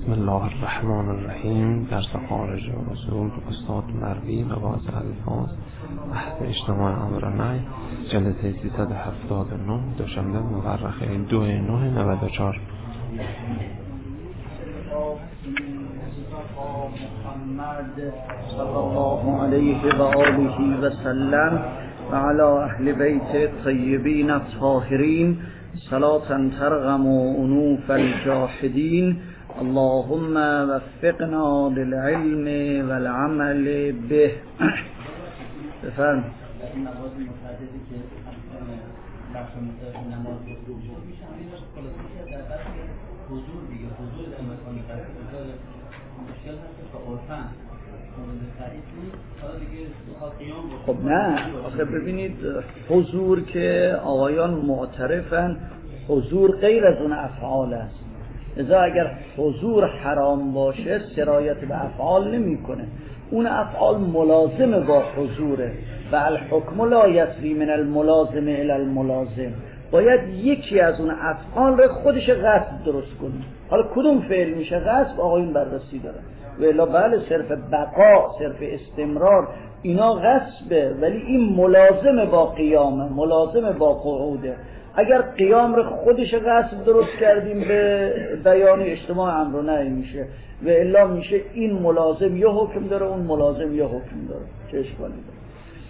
بسم الله الرحمن الرحیم. درس خارج رسول استاد مروی نواز الفاظ بحث اجتماع امر و نهی جلسه 379 دوشنبه مورخه 2/9/94. محمد صلی الله علیه و آله و سلم و علی اهل بیت الطیبین الطاهرین صلاة ترغم انوف الجاحدین. اللهم وفقنا للعلم والعمل به. بفرم. خب نه آخه ببینید حضور که آقایان معترفن حضور غیر از اون افعال است. لذا اگر حضور حرام باشه سرایت به افعال نمی کنه. اون افعال ملازم با حضوره و الحکم لا یسری من الملازم الی الملازم. باید یکی از اون افعال رو خودش غصب درست کنه. حالا کدوم فعل میشه غصب آقایون بررسی دارن. و الا بله صرف بقا، صرف استمرار اینا غصبه، ولی این ملازم با قیامه، ملازم با قعوده. اگر قیام رو خودش غصب درست کردیم به بیان اجتماع امر و نهی میشه و الا میشه این ملازم یه حکم داره اون ملازم یه حکم داره. چه اشکالی داره؟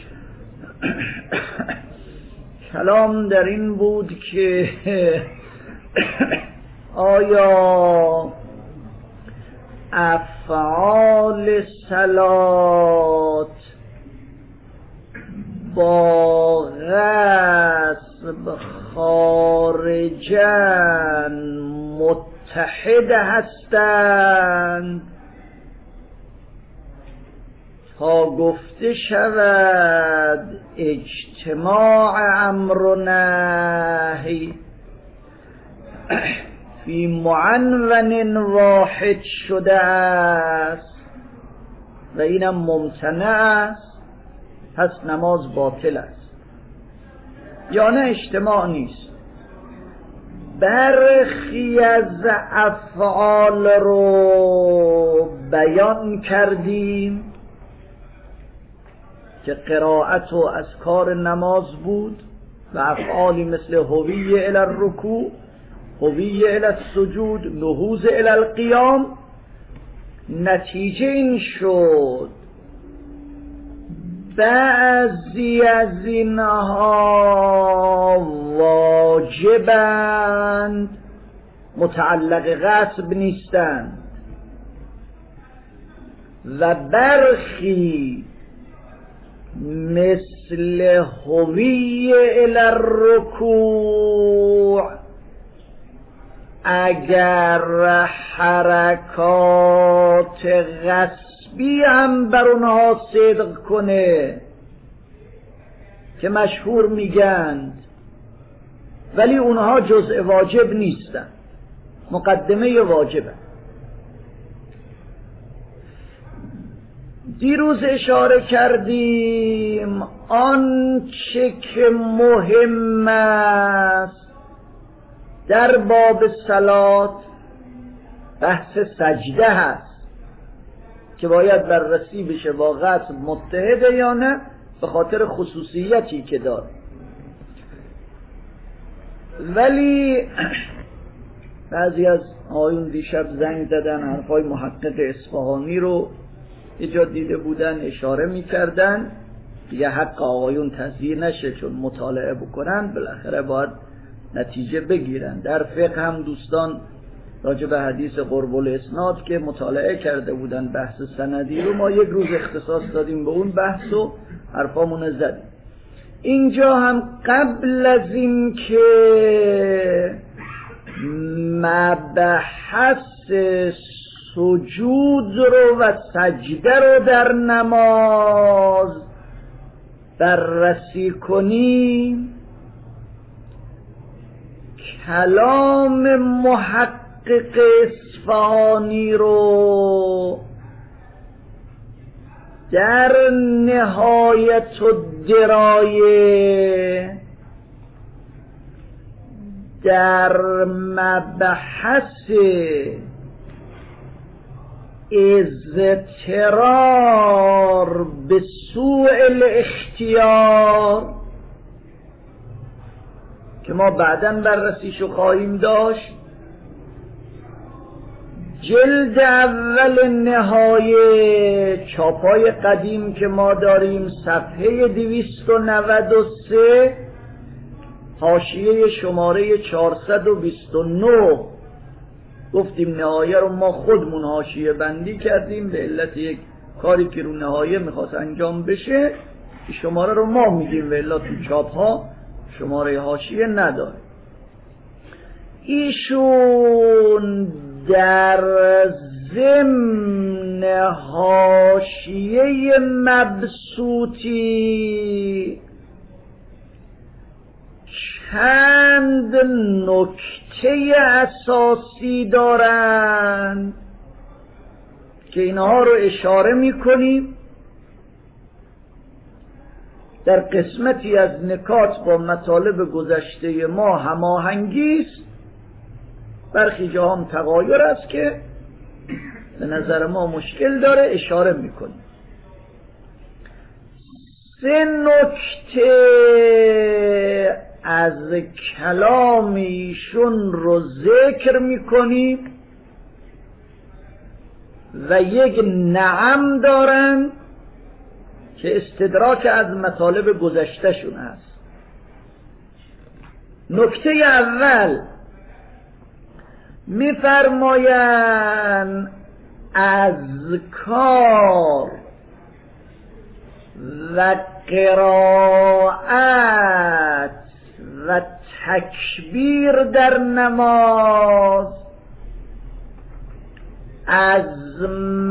کلام در این بود که آیا افعال صلات با غصب خارجاً متحد هستند تا گفته شود اجتماع امر و نهی فی معنون واحد شده است و اینم ممتنع است، پس نماز باطل است. یا نه اجتماع نیست. برخی از افعال رو بیان کردیم که قرائت و اذکار نماز بود و افعالی مثل هویه الی الرکوع، هویه الی السجود، نهوض الی القیام. نتیجه این شد بعضی از اینها واجبند، متعلق غصب نیستند، و برخی مثل هویه الی الرکوع اگر حرکات غصبی هم بر اونها صدق کنه که مشهور میگند، ولی اونها جزء واجب نیستن، مقدمه واجبه. دیروز اشاره کردیم آنچه که مهم است در باب صلات بحث سجده هست که باید بررسی بشه با غصب متحده یا نه، به خاطر خصوصیتی که داره. ولی بعضی از آقایون دیشب زنگ زدن، حرفای محقق اصفهانی رو یه جا دیده بودن اشاره میکردن، دیگه حق آقایون تضییع نشه چون مطالعه بکنن بالاخره باید نتیجه بگیرن. در فقه هم دوستان راجع به حدیث قرب الاسناد که مطالعه کرده بودن بحث سندی رو، ما یک روز اختصاص دادیم به اون بحث و حرفامون زدیم. اینجا هم قبل از این که مبحث سجود رو و سجده رو در نماز بررسی کنیم، کلام محقق اصفهانی رو در نهایت الدرایه در مبحث اضطرار به سوء الاختیار که ما بعداً بررسیشو خواهیم داشت. جلد اول نهایه چاپای قدیم که ما داریم صفحه 293 حاشیه شماره 429. گفتیم نهایه رو ما خودمون حاشیه بندی کردیم به علت یک کاری که رو نهایه میخواست انجام بشه. شماره رو ما میگیم و الا تو چاپ ها شماره حاشیه نداره. ایشون در ضمن حاشیه مبسوطی چند نکته اساسی دارند که اینها رو اشاره میکنیم. در قسمتی از نکات با مطالب گذشته ما هماهنگی است، برخی جا هم تغایر است که به نظر ما مشکل داره، اشاره میکنیم. 3 نکته از کلام ایشون رو ذکر میکنیم و یک نعم دارن که استدراک از مطالب گذشته شون است. نکته اول میفرمایند اذکار و قرائت و تکبیر در نماز از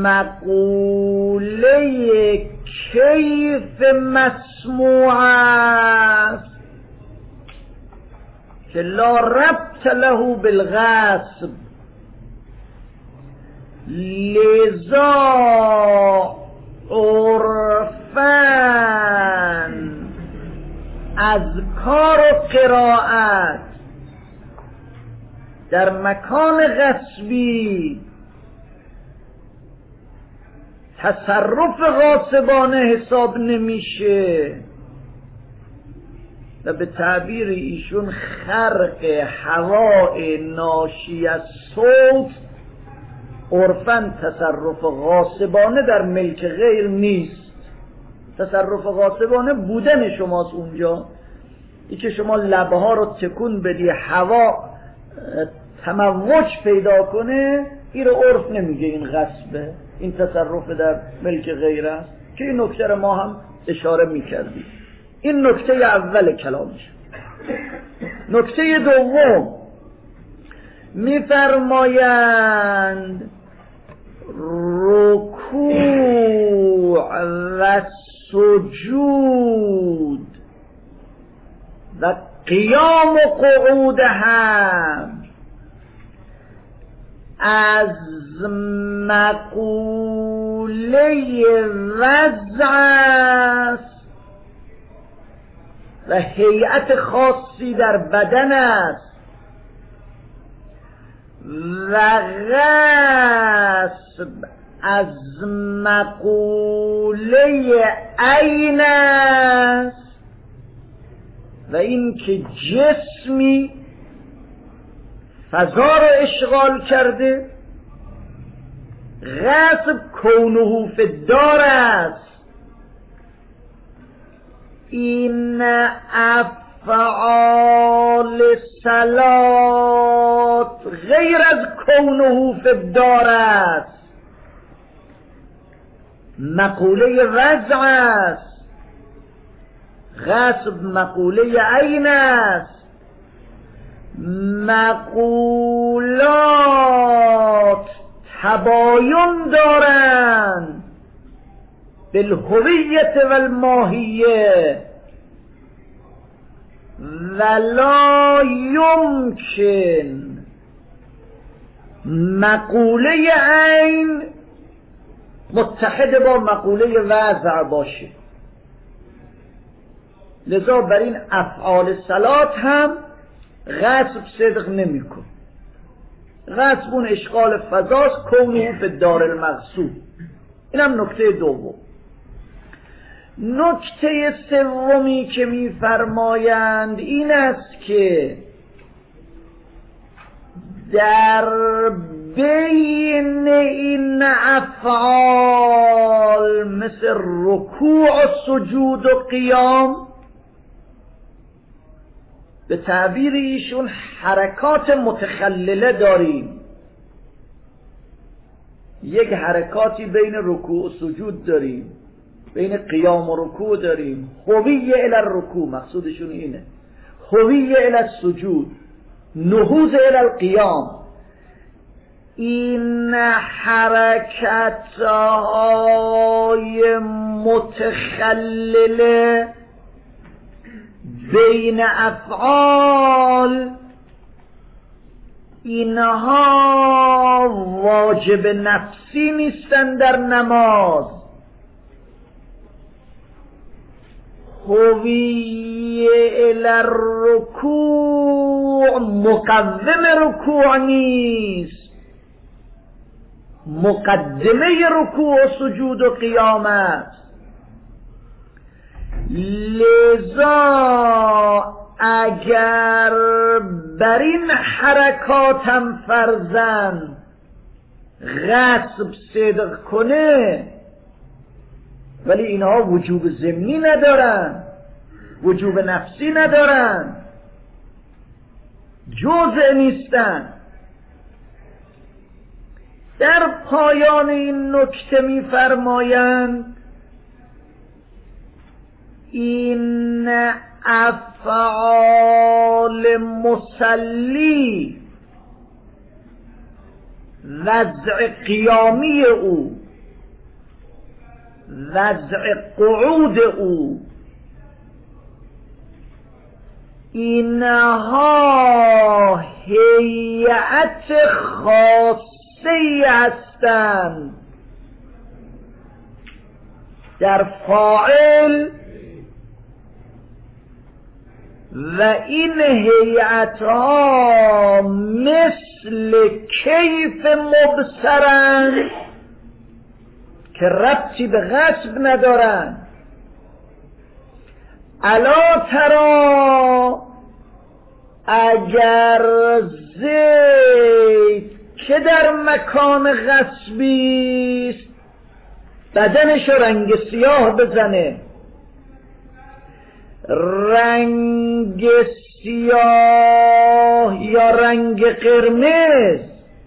مقوله کیف مسموع است که لا ربط له بالغصب، لذا عرفاً اذکار و قرائت در مکان غصبی تصرف غاصبانه حساب نمیشه و به تعبیر ایشون خرق هواء ناشی از صوت عرفاً تصرف غاصبانه در ملک غیر نیست. تصرف غاصبانه بودن شماست اونجا، ای که شما لبها رو تکون بدی هوا تموج پیدا کنه، این رو عرف نمیگه این غصبه، این تصرف در ملک غیر است که این نکته رو ما هم اشاره میکردیم. این نکته اول کلامش. نکته دوم میفرمایند رکوع و سجود و قیام و قعود هم از مقوله وضع است و هیئت خاصی در بدن است و غصب از مقوله عین است و این که جسمی فضا رو اشغال کرده. غصب کونه فی الدار است. این افعال صلات غیر از کونه فی الدار است، مقوله وضع است. غصب مقوله عین است. مقولات تباین دارند بالهویت و الماهیه ولا یمکن مقوله عین متحد با مقوله وضع باشه. لذا بر این افعال صلات هم غصب صدق نمیکن. غصب اون اشغال فضاست، کونه به دار المقصود. اینم نکته دوم. نکته سومی که می‌فرمایند این است که در بین این افعال مثل رکوع و سجود و قیام، به تعبیر ایشون حرکات متخلله داریم. یک حرکاتی بین رکوع و سجود داریم، بین قیام و رکوع داریم. هویه الی الرکوع، مقصودشون اینه، هویه الی السجود، نهوض الی القیام. این حرکت‌های متخلله بین افعال، اینها واجب نفسی نیستن در نماز. هویه الی الرکوع مقوم رکوع نیست، مقدمه رکوع و سجود و قیام است. لذا اگر بر این حرکاتم فرزن غصب صدق کنه، ولی اینها وجوب ضمنی ندارن، وجوب نفسی ندارن، جزء نیستن. در پایان این نکته می‌فرمایند این افعال مصلی، وضع قیامی او، وضع قعود او، اینها هیئت خاصی هستند در فاعل، و این هیئت‌ها مثل کیف مبصرند که ربطی به غصب ندارند. الا ترا، اگر زید که در مکان غصبی است بدنش رنگ سیاه بزنه، رنگ سیاه یا رنگ قرمز،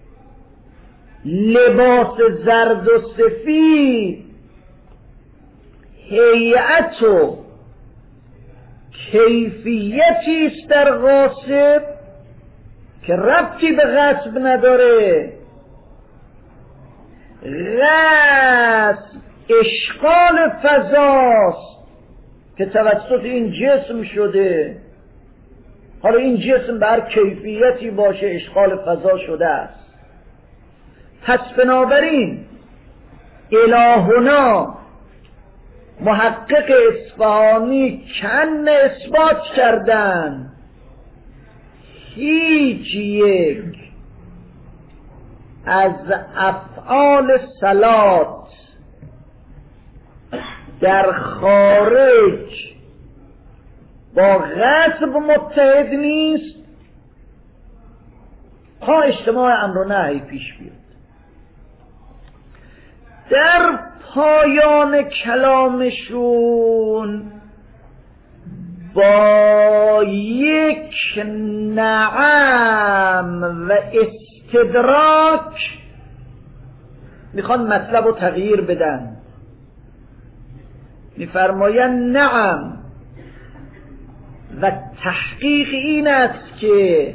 لباس زرد و سفید، هیئت و کیفیتی است در غاصب که ربطی به غصب نداره. غصب اشغال فضاست که توسط این جسم شده. حالا این جسم بر کیفیتی باشه اشغال فضا شده است. پس بنابراین الهنا محقق اصفهانی کن اثبات کردن هیچ یک از افعال صلات در خارج با غصب متحد نیست تا اجتماع امر و نهی پیش بیاد. در پایان کلامشون با یک نعم و استدراک میخوان مطلب رو تغییر بدن. میفرمایند نعم، و تحقیق این است که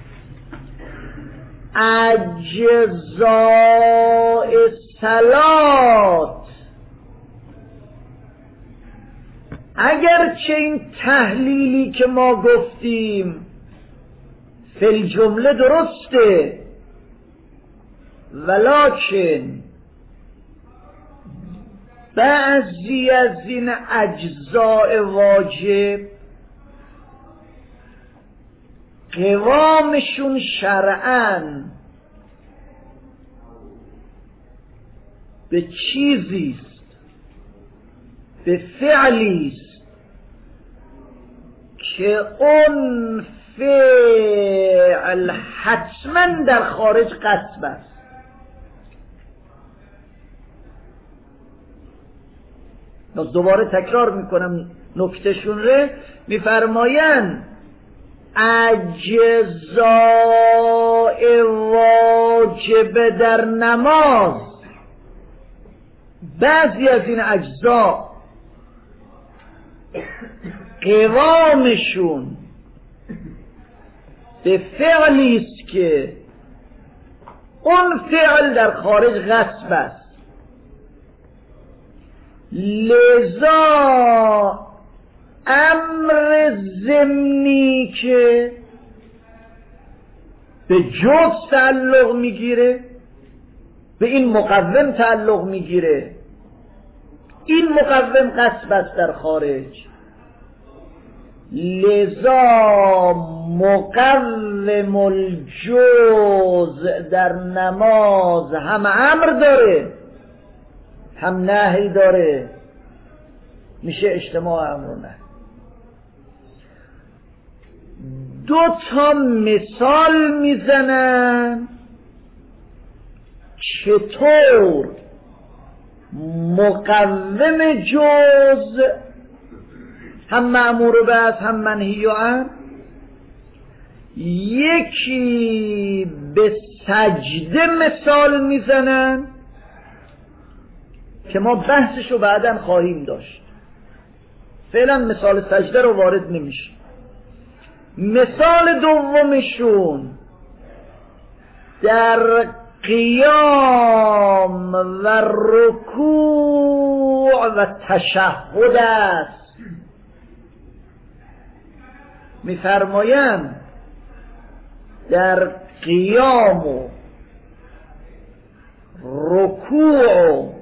اجزاء صلات اگرچه این تحلیلی که ما گفتیم فی الجمله درسته، ولکن بعضی از این اجزاء واجب قوامشون شرعاً به چیزیست، به فعلیست که اون فعل حتما در خارج غصب است. دوباره تکرار میکنم نکتهشون رو. میفرمایند اجزاء واجب در نماز، بعضی از این اجزا قوامشون به فعلی است که اون فعل در خارج غصب است. لذا امر ضمنی که به جز تعلق میگیره، به این مقوم تعلق میگیره، این مقوم غصب است در خارج. لذا مقوم الجز در نماز هم امر داره هم نهی داره، میشه اجتماع امر و نهی. دو تا مثال میزنن چطور مقوم جز هم مأمور به است هم منهی عنه. یکی به سجده مثال میزنن که ما بحثشو بعداً خواهیم داشت، فعلا مثال سجده رو وارد نمیشه. مثال دومشون در قیام و رکوع و تشهد است. میفرمایند در قیام و رکوع و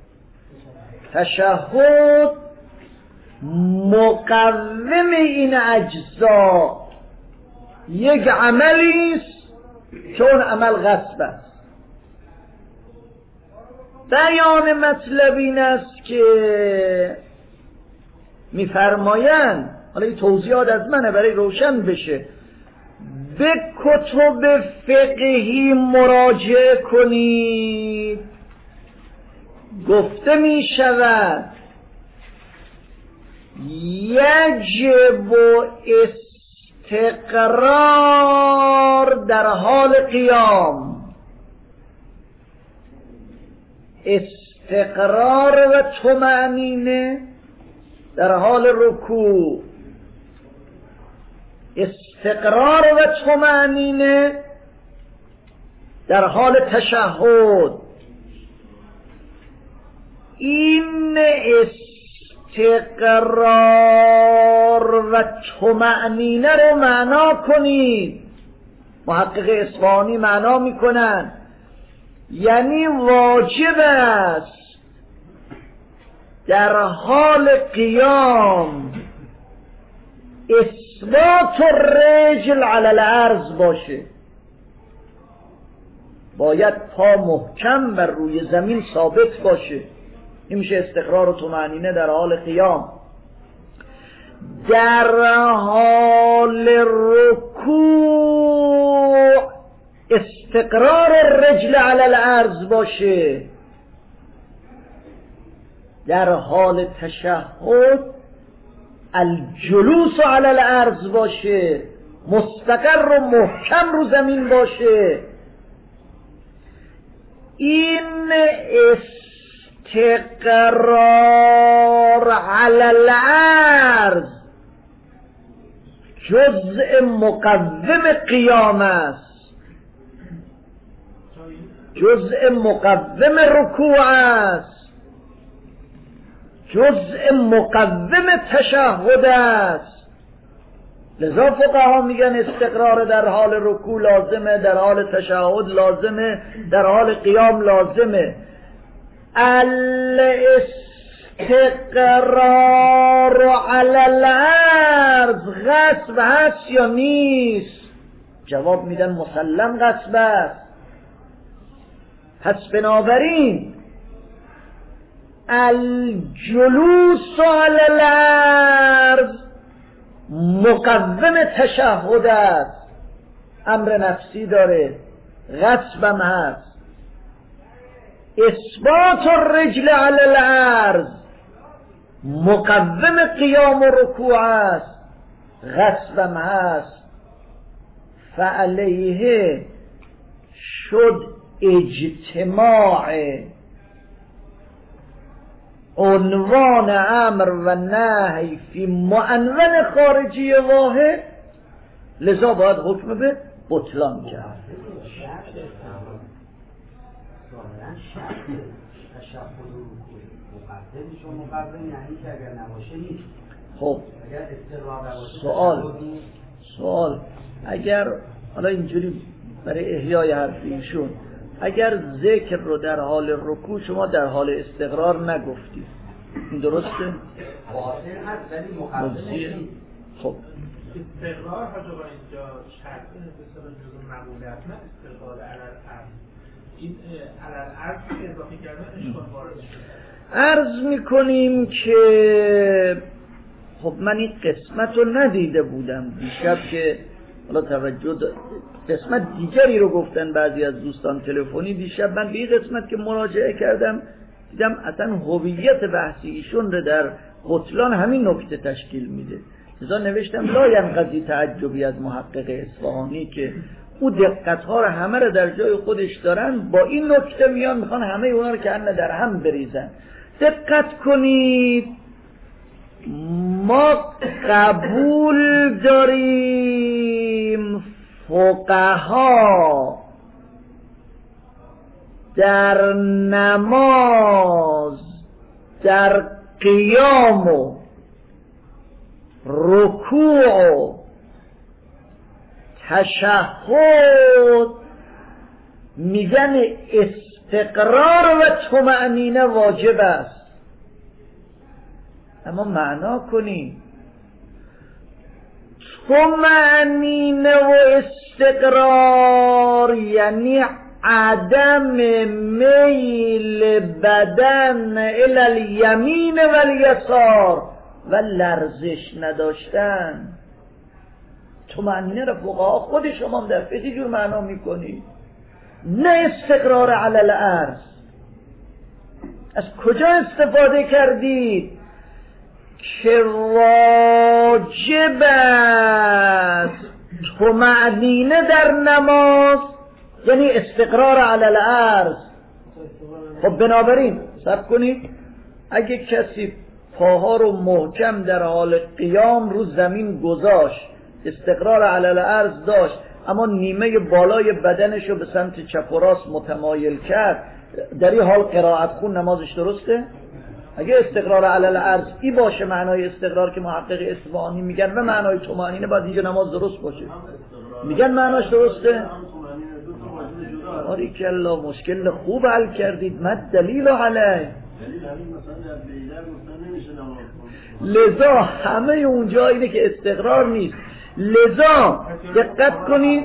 تشهد مقوم این اجزا یک عملی است که اون عمل غصب است. بیان مطلب این است که میفرمایند، حالا این توضیحات از منه برای روشن بشه، به کتب فقهی مراجعه کنید. گفته می شود یجب استقرار در حال قیام، استقرار و طمأنینه در حال رکوع، استقرار و طمأنینه در حال تشهد. این استقرار و طمأنینه رو معنا کنید. محقق اصفهانی معنا میکنن یعنی واجب است در حال قیام اثبات الرجل علی الارض باشه، باید پا محکم بر روی زمین ثابت باشه. این میشه استقرار و طمأنینه در حال قیام. در حال رکوع استقرار الرجل علی الارض باشه، در حال تشهد الجلوس علی الارض باشه، مستقر و محکم رو زمین باشه. این استقرار علی الارض جزء مقوم قیام است، جزء مقوم رکوع است، جزء مقوم تشهد است. لذا فقها میگن استقرار در حال رکوع لازمه، در حال تشهد لازمه، در حال قیام لازمه. الاستقرار علی الارض غصب هست یا نیست؟ جواب میدن مسلم غصب است. پس بنابراین الجلوس علی الارض مقوم تشهد است، امر نفسی داره، غصبم هست. اثبات الرجل علی الارض مقوم قیام و رکوع است، غصبم هست. فعلیه شد اجتماع عنوان امر و نهی فی معنون خارجی واحد، لذا باید حکم به بطلان کرد. خب سوال اگر حالا اینجوری برای احیای حرف ایشون، اگر ذکر رو در حال رکوع شما در حال استقرار نگفتید، این درسته؟ واضح هست ولی مقدمه. خب استقرار حاجبا اینجا شرط به جزء مقبولیت نه استقرار علل عرض. این علل عرض که اضافه کردن اشکال وارد شده. عرض میکنیم که خب من این قسمت رو ندیده بودم دیشب که حالا توجه قسمت دیگری رو گفتن بعضی از دوستان تلفنی. دیشب من به این قسمت که مراجعه کردم دیدم اصلا هویت بحثی ایشون رو در بطلان همین نکته تشکیل میده. لذا نوشتم لا ینقضی تعجبی از محقق اصفهانی که او دقت‌ها رو همه رو در جای خودش دارن، با این نکته میان میخوان همه اونا رو که در هم بریزن. دقت کنید، ما قبول داریم فقها در نماز در قیام و رکوع و تشهد میگن استقرار و طمأنینه واجب است. اما معنا کنیم طمأنینه و استقرار یعنی عدم میل بدن الی الیمین و الیسار و لرزش نداشتن. طمأنینه را فقها خود شما در فقه جور معنا میکنید، نه استقرار علی الارض. از کجا استفاده کردید که واجب است طمأنینه در نماز یعنی استقرار علی الارض؟ خب بنابراین صبر کنید، اگه کسی پاها رو محکم در حال قیام رو زمین گذاشت، استقرار علی الارض داشت، اما نیمه بالای بدنش رو به سمت چپ و راست متمایل کرد، در این حال قرائت خون نمازش درسته؟ اگه استقرار علی الارض ای باشه معنای استقرار که محقق اصفهانی میگن و معنای طمأنینه، باید اینجا نماز درست باشه. میگن معناش درسته؟ باریکالله، مشکل خوب حل کردید. مد دلیل علیه. لذا همه اونجا اینه که استقرار نیست. لذا دقت کنید،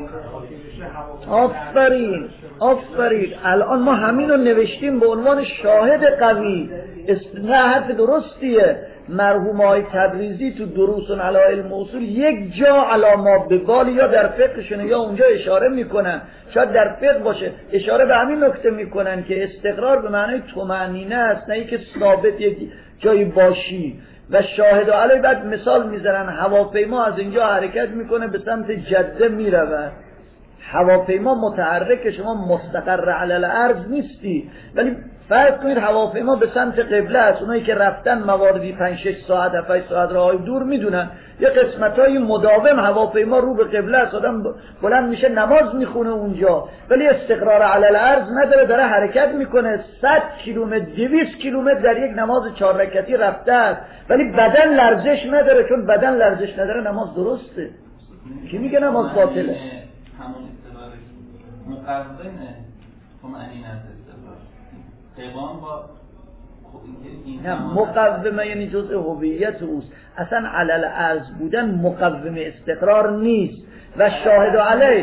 آفرین آفرین، الان ما همین رو نوشتیم به عنوان شاهد قوی. نه حرف درستیه. مرحوم آقای تبریزی تو دروس علی علم اصول یک جا علامات به بال یا در فقهشون یا اونجا اشاره میکنن، شاید در فقه باشه، اشاره به همین نکته میکنن که استقرار به معنای طمأنینه است، نه اینکه ثابت یک جایی باشی. و شاهد علی بعد مثال میزنن، هواپیما از اینجا حرکت میکنه به سمت جده میرود، هواپیما متحرک، شما مستقر علی الارض نیستی، ولی فرض کنید هواپیما به سمت قبله است. اونایی که رفتن مواردی 5-6 ساعت 7 ساعت راهی دور میدونن یه قسمتای مداوم هواپیما رو به قبله است، آدم بلند میشه نماز میخونه اونجا، ولی استقرار علی الارض نداره، داره حرکت میکنه 100 کیلومتر 200 کیلومتر در یک نماز 4 رکعتی رفته است، ولی بدن لرزش نداره. چون بدن لرزش نداره نماز درسته. کی میگه نماز باطله؟ همون استقرار مقرنه طمأنینه استقرار قیام با نه، مقومه یعنی جزء هویت اوست، اصلا علی الارض بودن مقوم استقرار نیست. و شاهد علی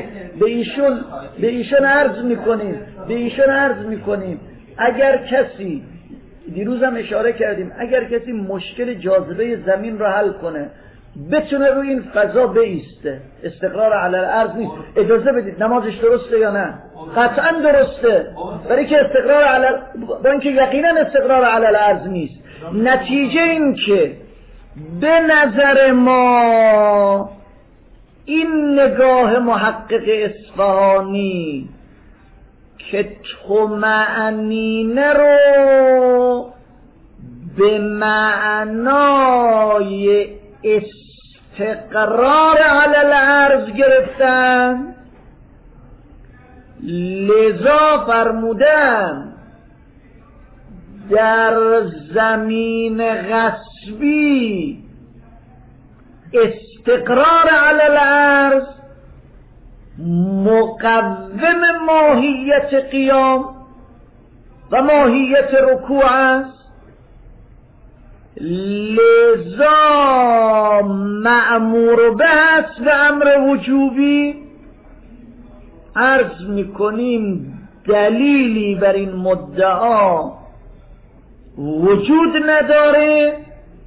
به ایشون عرض میکنیم اگر کسی دیروز هم اشاره کردیم اگر کسی مشکل جاذبه زمین را حل کنه بتونه روی این فضا بایسته، استقرار علی الارض نیست. اجازه بدید نمازش درسته یا نه؟ قطعا درسته، برای که استقرار علی با اینکه یقینا استقرار علی الارض نیست. نتیجه این که به نظر ما این نگاه محقق اصفهانی که طمأنینه رو به معنای استقرار علی الارض گرفتن، لذا فرمودن در زمین غصبی استقرار علی الارض مقوم ماهیت قیام و ماهیت رکوع است، لذا مأمور به است و امر وجوبی. عرض میکنیم دلیلی بر این مدعا وجود نداره.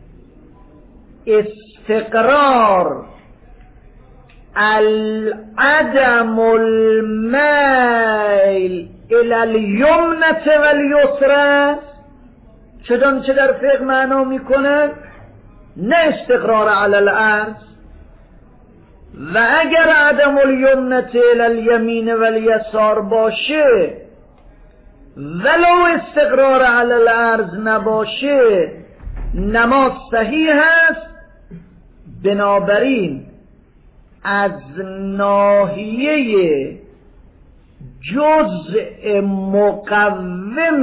استقرار العدم المیل الى الیمنة و الیسرى، چه در فقه معنا میکنن؟ نه استقرار علی الارض. و اگر عدم الیمنة الی الیمین و الیسار باشه ولو استقرار علی الارض نباشه نماز صحیح هست. بنابراین از ناحیه جزء مقوم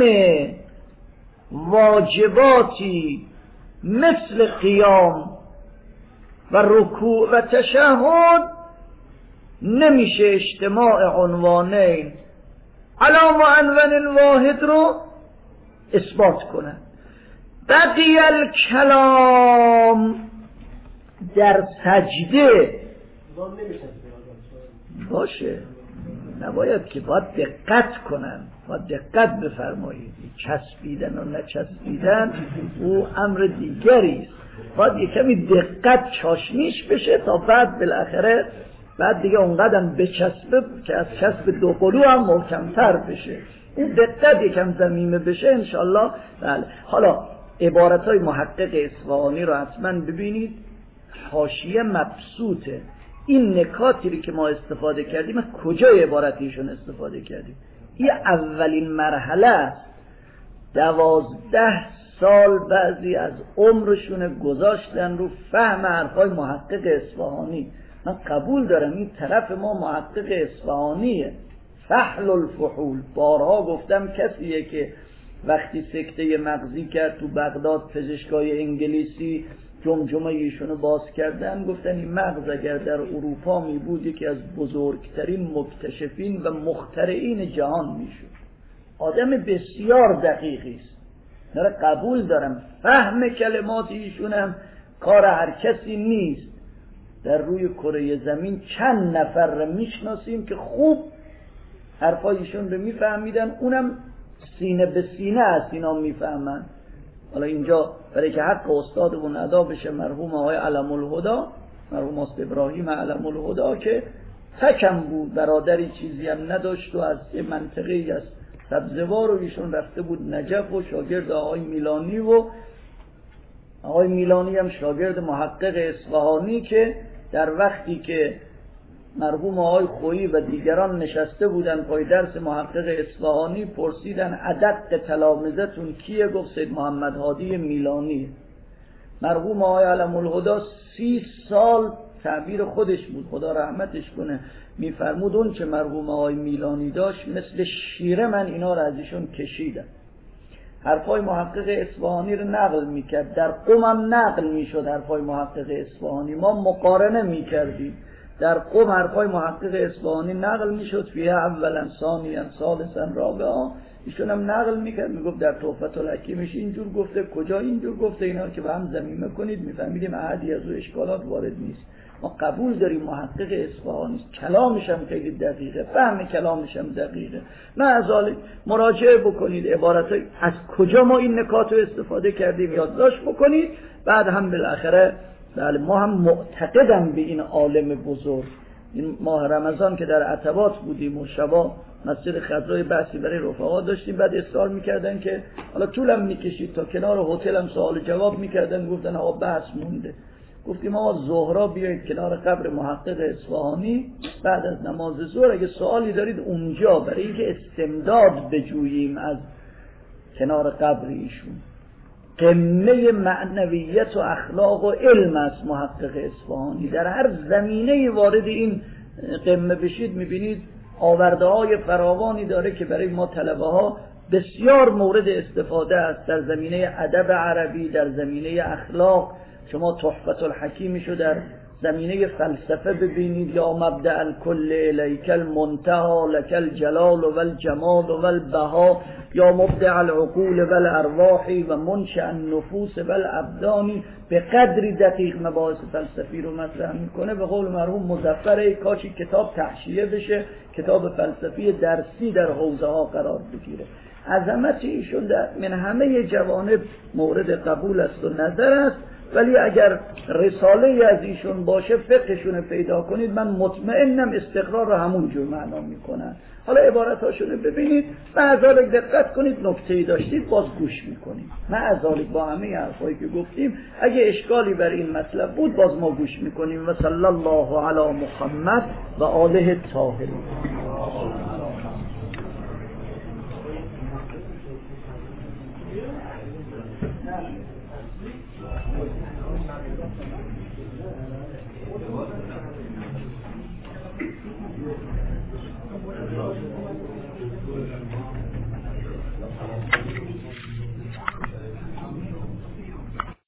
واجباتی مثل قیام و رکوع و تشهد نمیشه اجتماع عنوانین علی معنون واحد رو اثبات کنن. بقی الکلام در سجده باشه، نباید که باید دقت کنن، باید دقت بفرمایید. چسبیدن و نچسبیدن او امر دیگری است. باید یک کمی دقت چاشنیش بشه تا بعد بالاخره بعد دیگه اونقدر بچسبه که از چسب دو قلو هم محکمتر بشه. این دقت یکم ضمیمه بشه انشالله. بله. حالا عبارتهای محقق اصفهانی رو حتما ببینید، حاشیه مبسوطه. این نکاتی که ما استفاده کردیم کجای عبارتیشون استفاده کردیم؟ این اولین مرحله است. 12 سال بعضی از عمرشون گذاشتن رو فهم حرفای محقق اصفهانی. من قبول دارم این طرف ما محقق اصفهانیه، فحل الفحول. بارها گفتم کسیه که وقتی سکته مغزی کرد تو بغداد پزشکای انگلیسی جمجمه ایشونو باز کردن، گفتن این مغز اگر در اروپا می بود یکی از بزرگترین مکتشفین و مخترعین جهان میشد. آدم بسیار دقیقی است، نره قبول دارم. فهم کلمات ایشونم کار هر کسی نیست. در روی کره زمین چند نفر رو میشناسیم که خوب حرفای ایشون رو میفهمیدن، اونم سینه به سینه است اینا میفهمن. حالا اینجا برای که حق استادمون ادا بشه مرحوم آقای علم الهدی، مرحوم است ابراهیم علم الهدی که تکم بود، برادری چیزی هم نداشت و از یه منطقه‌ای از سبزوار و ایشون رفته بود نجف و شاگرد آقای میلانی و آقای میلانی هم شاگرد محقق اصفهانی که در وقتی که مرحوم آقای خویی و دیگران نشسته بودن پای درس محقق اصفهانی پرسیدن ادق تلامذتون کیه؟ گفت سید محمد هادی میلانی. مرحوم آقای علم الهدی 30 سال تعبیر خودش بود خدا رحمتش کنه میفرمود اون چه مرحوم آقای میلانی داشت مثل شیره من اینا رو از ایشون کشیدم. حرفای محقق اصفهانی رو نقل میکرد، در قم نقل میشد حرفای محقق اصفهانی، ما مقارنه میکردیم. در قم حرفای محقق اصفهانی نقل میشد، فیه اولا ثانیا ثالثا رابعا، ایشون هم نقل میکرد میگفت در تحفة الحکیمش اینجور گفته، کجا اینجور گفته. اینا که به هم ضمیمه کنید میفهمیدیم احدی از او اشکالات وارد نیست. ما قبول داریم محقق اصفهانی کلامش هم خیلی دقیقه، فهم کلامش هم دقیقه. معذالک مراجعه بکنید عبارت از کجا ما این نکات رو استفاده کردیم یادداشت بکنید. بعد هم بالاخره بله ما هم معتقدم به این عالم بزرگ. این ماه رمضان که در عتبات بودیم و شبا مسجد خضرای بحثی برای رفقا داشتیم، بعد اصرار میکردن که حالا طولم میکشید تا کنار هتلم سوال جواب میکردن، گفتن آقا بحث مونده. گفتیم آقا ظهرا بیایید کنار قبر محقق اصفهانی بعد از نماز ظهر، اگه سوالی دارید اونجا برای اینکه استمداد بجوییم از کنار قبر ایشون. قمه معنویت و اخلاق و علم است محقق اصفهانی. در هر زمینه وارد این قمه بشید میبینید آورده های فراوانی داره که برای ما طلبه ها بسیار مورد استفاده است. در زمینه ادب عربی، در زمینه اخلاق، شما تحفة الحکیمشو در زمینه فلسفه ببینید، یا مبدأ الکل الیک المنتهى لک الجلال و الجمال و البها، یا مبدع العقول و الارواح و منشأ النفوس و الابدان. به قدری دقیق مباحث فلسفی رو مطرح میکنه. به قول مرحوم مظفر کاشی کتاب تحشیه بشه، کتاب فلسفی درسی در حوزه ها قرار بگیره. عظمت ایشون من همه جوانب مورد قبول است و نظر است. ولی اگر رساله از ایشون باشه فقهشون پیدا کنید، من مطمئنم استقرار رو همون جور معنا میکنن. حالا عبارتاشون ببینید، معذالک دقت کنید، نکته‌ای داشتید باز گوش میکنید. معذالک با همه حرفایی که گفتیم اگه اشکالی بر این مطلب بود باز ما گوش میکنیم. و صلی الله علی محمد و آله الطاهرین.